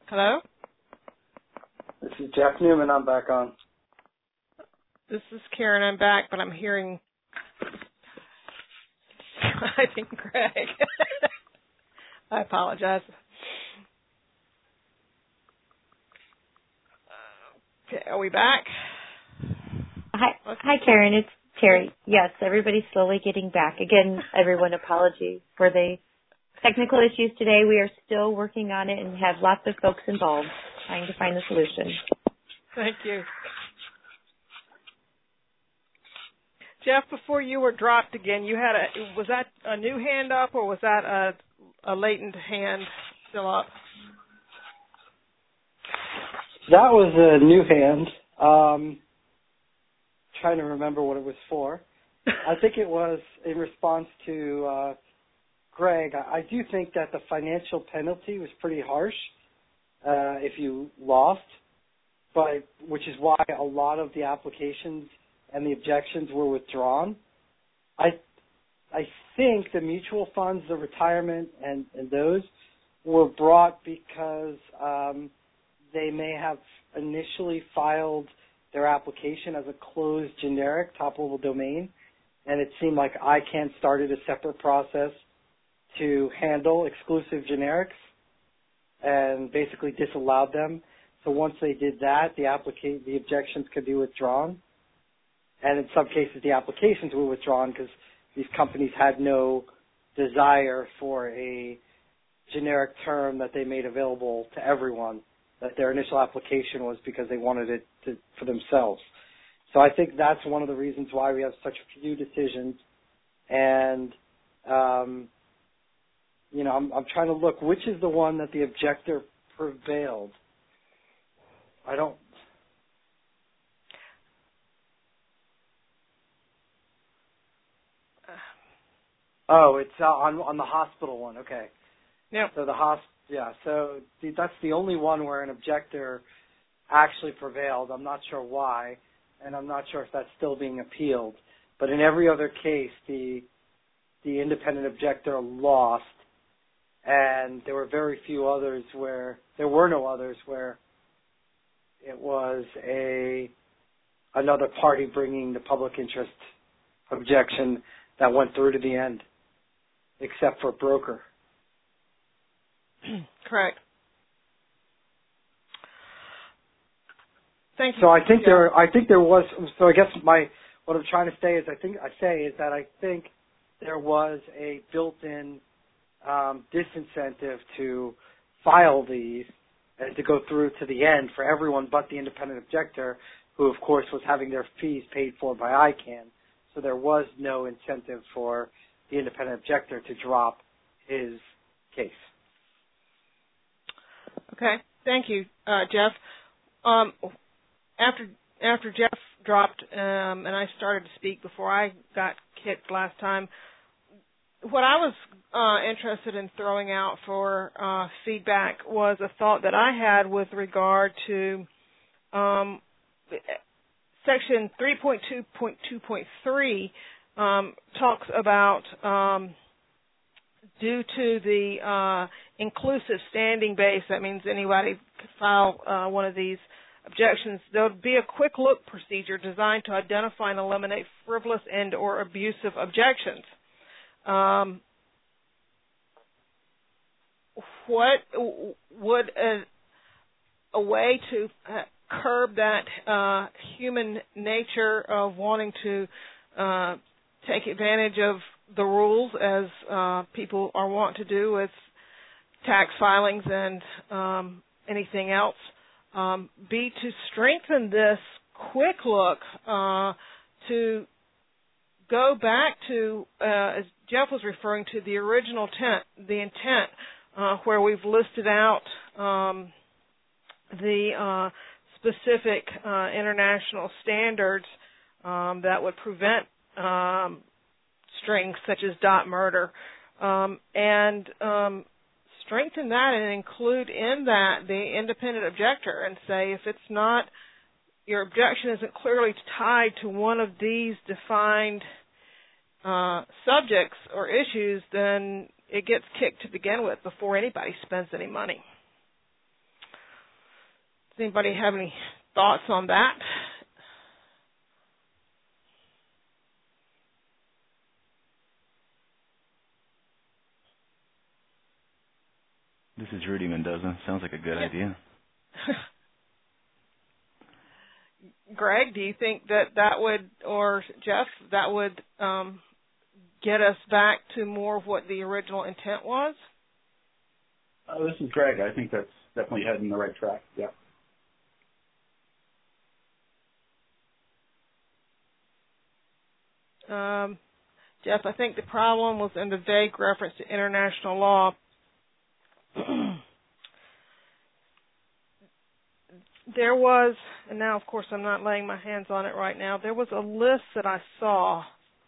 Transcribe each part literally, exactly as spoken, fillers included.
Hello? This is Jeff Newman. I'm back on. This is Karen. I'm back, but I'm hearing, I think, Greg. I apologize. Okay, are we back? Hi, hi, Karen. It's Terry. Yes, everybody's slowly getting back. Again, everyone, apologies for the technical issues today. We are still working on it and have lots of folks involved trying to find the solution. Thank you. Jeff, before you were dropped again, you had a, was that a new hand up or was that a, a latent hand still up? That was a new hand. Um, trying to remember what it was for. I think it was in response to uh, Greg. I, I do think that the financial penalty was pretty harsh uh, if you lost, but which is why a lot of the applications and the objections were withdrawn. I I think the mutual funds, the retirement, and, and those were brought because um, they may have initially filed their application as a closed generic top-level domain, and it seemed like ICANN started a separate process to handle exclusive generics and basically disallowed them. So once they did that, the applica- the objections could be withdrawn. And in some cases, the applications were withdrawn because these companies had no desire for a generic term that they made available to everyone, that their initial application was because they wanted it to, for themselves. So I think that's one of the reasons why we have such few decisions. And, um, you know, I'm, I'm trying to look, which is the one that the objector prevailed? I don't... Oh, it's uh, on on the hospital one. Okay. Yeah. So the hosp yeah. So the, that's the only one where an objector actually prevailed. I'm not sure why, and I'm not sure if that's still being appealed. But in every other case, the the independent objector lost, and there were very few others where there were no others where it was a another party bringing the public interest objection that went through to the end, except for broker. Correct. Thank you. So I think there, I think there was. So I guess my what I'm trying to say is, I think I say is that I think there was a built-in um, disincentive to file these and to go through to the end for everyone but the independent objector, who of course was having their fees paid for by ICANN. So there was no incentive for the independent objector to drop his case. Okay, thank you, uh, Jeff. Um, after after Jeff dropped um, and I started to speak before I got kicked last time, what I was uh, interested in throwing out for uh, feedback was a thought that I had with regard to um, Section three point two point two point three um, talks about um, due to the uh, inclusive standing base, that means anybody could file uh, one of these objections, there would be a quick look procedure designed to identify and eliminate frivolous and or abusive objections. Um, what would a, a way to uh, curb that uh, human nature of wanting to uh, take advantage of the rules, as uh, people are wont to do with tax filings and um, anything else, um, be to strengthen this quick look uh, to go back to, uh, as Jeff was referring to, the original intent, the intent uh, where we've listed out um, the uh, specific uh, international standards um, that would prevent um, strings such as dot murder, um, and um, strengthen that and include in that the independent objector and say if it's not, your objection isn't clearly tied to one of these defined uh, subjects or issues, then it gets kicked to begin with before anybody spends any money. anybody have any thoughts on that? This is Rudy Mendoza. Sounds like a good yeah. idea. Greg, do you think that that would, or Jeff, that would um, get us back to more of what the original intent was? Uh, this is Greg. I think that's definitely heading the right track. Yeah. Um, Jeff, I think the problem was in the vague reference to international law. There was, and now of course I'm not laying my hands on it right now, there was a list that I saw.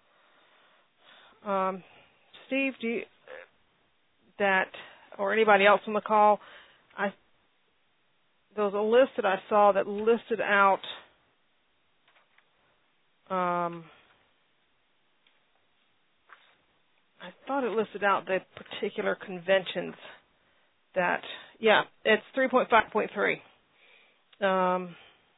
Um, Steve, do you, that, or anybody else on the call, I, there was a list that I saw that listed out um, I thought it listed out the particular conventions that, yeah, it's three point five point three. Um,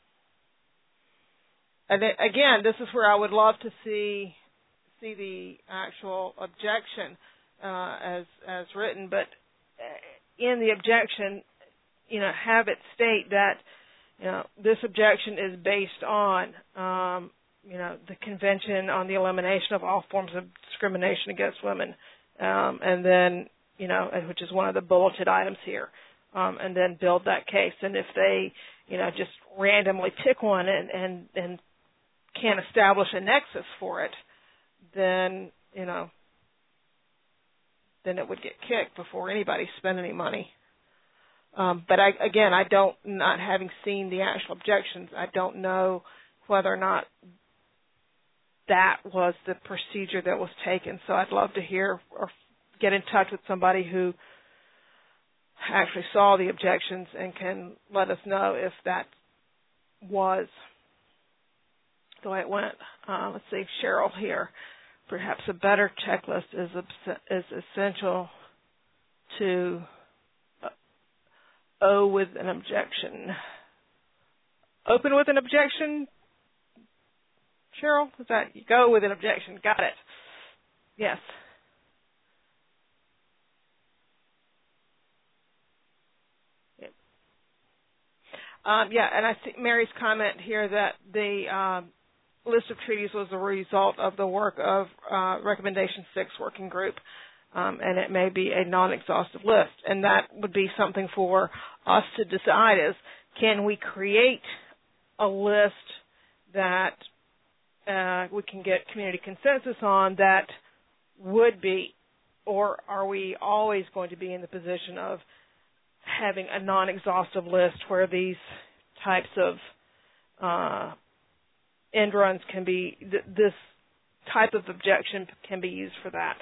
and then, again, this is where I would love to see see the actual objection uh, as as written, but in the objection, you know, have it state that, you know, this objection is based on, um, you know, the Convention on the Elimination of All Forms of Discrimination Against Women, um, and then, you know, which is one of the bulleted items here, um, and then build that case. And if they, you know, just randomly pick one and, and, and can't establish a nexus for it, then, you know, then it would get kicked before anybody spent any money. Um, but I, again, I don't, not having seen the actual objections, I don't know whether or not that was the procedure that was taken. So I'd love to hear or get in touch with somebody who actually saw the objections and can let us know if that was the way it went. Uh, let's see, Cheryl here. Perhaps a better checklist is is essential to uh, O with an objection. Open with an objection, Cheryl? Is that you go with an objection? Got it. Yes. Yeah, um, yeah and I think Mary's comment here that the um, list of treaties was a result of the work of uh, Recommendation six Working Group, um, and it may be a non-exhaustive list. And that would be something for us to decide is, can we create a list that uh, we can get community consensus on that would be, or are we always going to be in the position of having a non-exhaustive list where these types of uh, end runs can be, th- this type of objection can be used for that.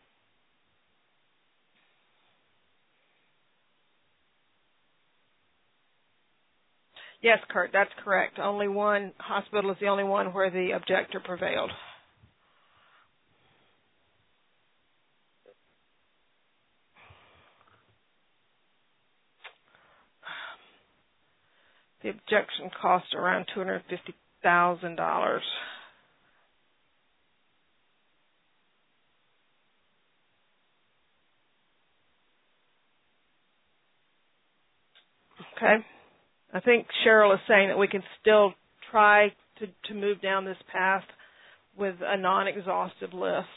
Yes, Kurt, that's correct. Only one hospital is the only one where the objector prevailed. The objection cost around two hundred fifty thousand dollars. Okay. I think Cheryl is saying that we can still try to, to move down this path with a non-exhaustive list.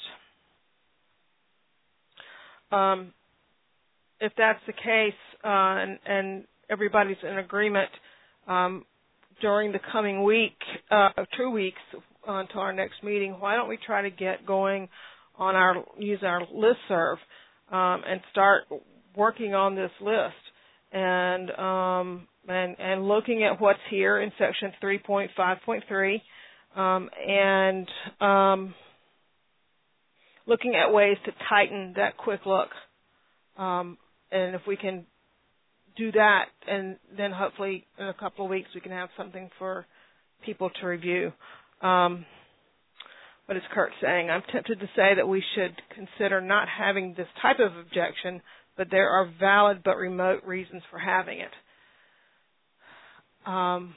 Um, if that's the case uh, and, and everybody's in agreement, um, during the coming week, uh, two weeks until our next meeting, why don't we try to get going on our, use our listserv um, and start working on this list and, um, and and looking at what's here in section three point five point three um, and um, looking at ways to tighten that quick look. Um, and if we can do that, and then hopefully in a couple of weeks we can have something for people to review. Um, what is Kurt saying? I'm tempted to say that we should consider not having this type of objection, but there are valid but remote reasons for having it. Um,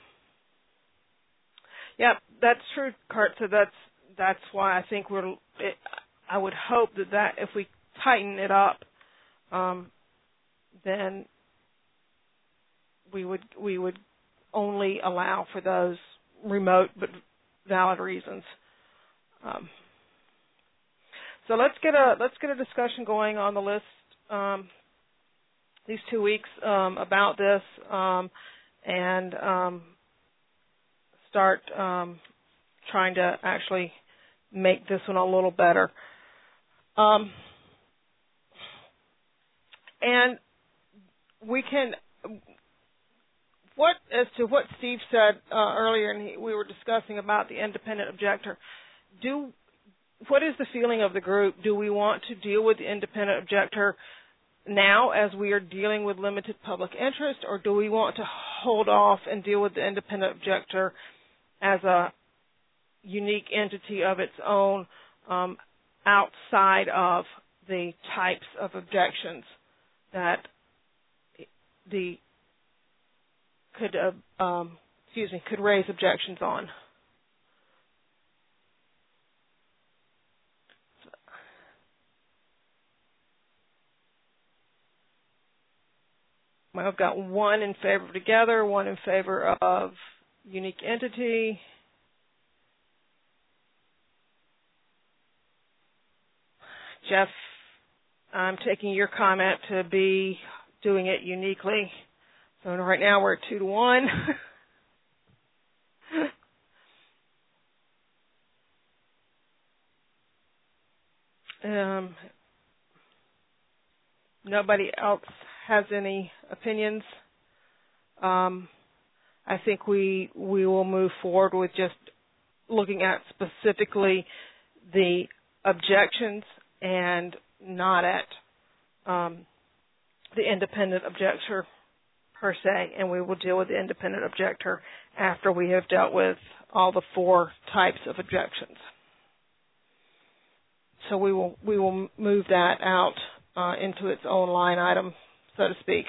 yeah, that's true, Kurt. So that's that's why I think we're. It, I would hope that, that if we tighten it up, um, then we would we would only allow for those remote but valid reasons. Um, so let's get a let's get a discussion going on the list um, these two weeks um, about this um, and um, start um, trying to actually make this one a little better. Um, and we can, what as to what Steve said uh, earlier, and he, we were discussing about the independent objector. Do what is the feeling of the group? Do we want to deal with the independent objector now as we are dealing with limited public interest, or do we want to hold off and deal with the independent objector as a unique entity of its own um, outside of the types of objections that the could uh, um, excuse me could raise objections on? Well, I've got one in favor of together, one in favor of unique entity. Jeff, I'm taking your comment to be doing it uniquely. So right now we're at two to one. um, nobody else has any opinions. Um, I think we we will move forward with just looking at specifically the objections and not at um, the independent objector per se, and we will deal with the independent objector after we have dealt with all the four types of objections. So we will we will move that out uh, into its own line item, so to speak.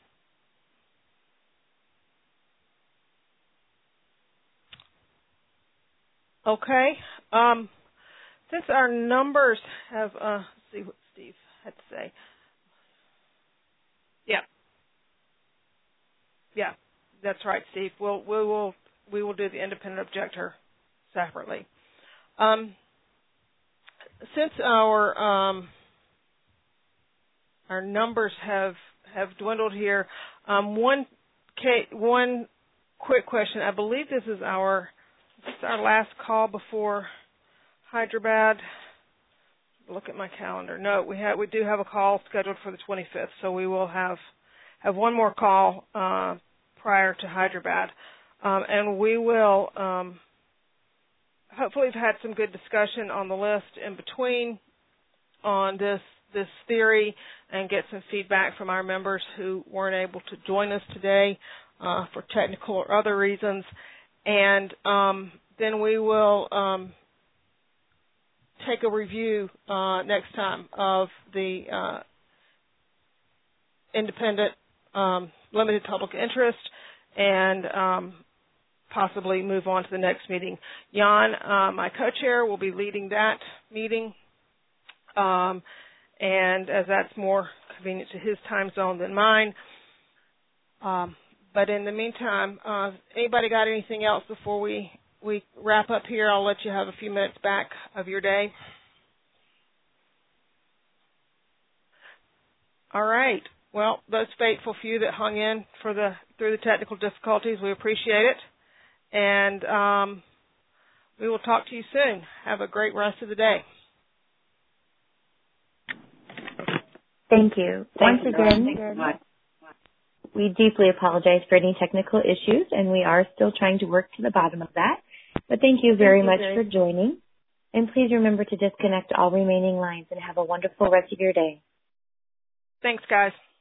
Okay. Um, since our numbers have, uh, let's see what Steve had to say. Yeah. Yeah, that's right, Steve. We'll, we will we will do the independent objector separately. Um, since our um, our numbers have have dwindled here, um, one one quick question. I believe this is our this is our last call before Hyderabad. Look at my calendar. No, we have we do have a call scheduled for the twenty-fifth, so we will have have one more call uh, prior to Hyderabad, um, and we will um, hopefully have had some good discussion on the list in between on this this theory and get some feedback from our members who weren't able to join us today uh, for technical or other reasons, and um, then we will um, take a review uh, next time of the uh, independent um, limited public interest and um, possibly move on to the next meeting. Jan, uh, my co-chair, will be leading that meeting, um, and as that's more convenient to his time zone than mine. Um, but in the meantime, uh, anybody got anything else before we, we wrap up here? I'll let you have a few minutes back of your day. All right. Well, those faithful few that hung in for the through the technical difficulties, we appreciate it. And um, we will talk to you soon. Have a great rest of the day. Thank you. Once again, we deeply apologize for any technical issues, and we are still trying to work to the bottom of that. But thank you very much for joining. And please remember to disconnect all remaining lines and have a wonderful rest of your day. Thanks, guys.